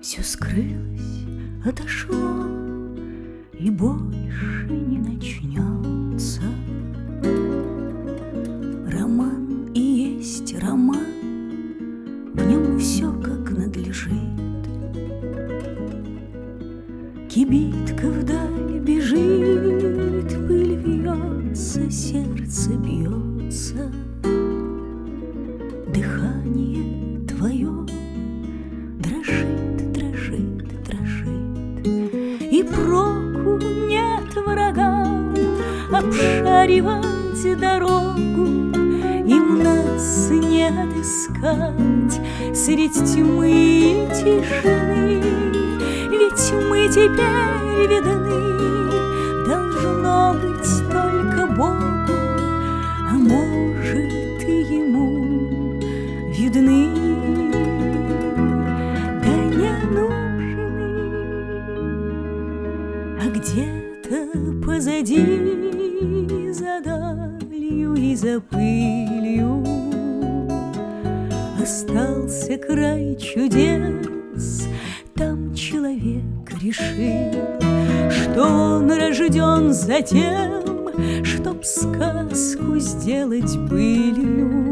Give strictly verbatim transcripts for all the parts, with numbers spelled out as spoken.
Все скрылось, отошло и больше не начнется. Роман и есть роман, в нем все как надлежит. Кибитка вдаль бежит, пыль вьется, сердце бьется. Дыхание твое дрожит, дрожит, дрожит. И проку нет врагам обшаривать дорогу. Им нас не отыскать средь тьмы и тишины. Ведь мы теперь видны, должно быть, только Богу, а может и Ему видны, да не нужны. А где-то позади, за далью и за пылью, остался край чудес. Там человек решил, что он рожден за тем, чтоб сказку сделать былью.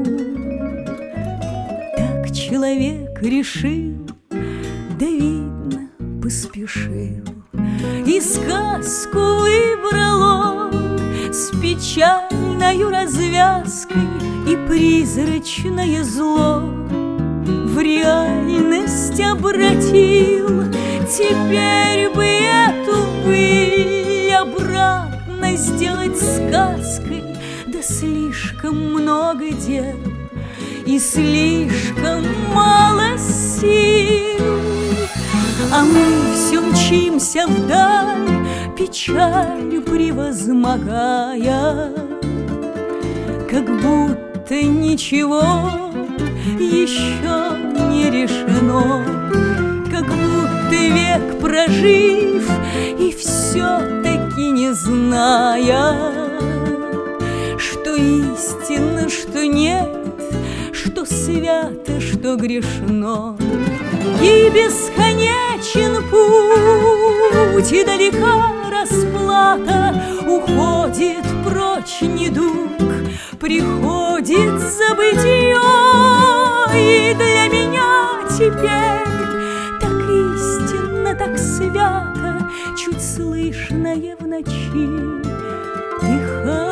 Так человек решил, да видно поспешил, и сказку выбрал он с печальною развязкой, и призрачное зло в реальность обратил. Теперь бы эту быль обратно сделать сказкой, да слишком много дел и слишком мало сил. А мы все мчимся вдаль, печаль превозмогая, как будто ничего еще не решено, как будто век прожив и все-таки не зная, что истинно, что нет, что свято, что грешно. И бесконечен путь, и далека расплата, уходит прочь недуг, приходит забытье. И для меня теперь так истинно, так свято, чуть слышное в ночи дыхание.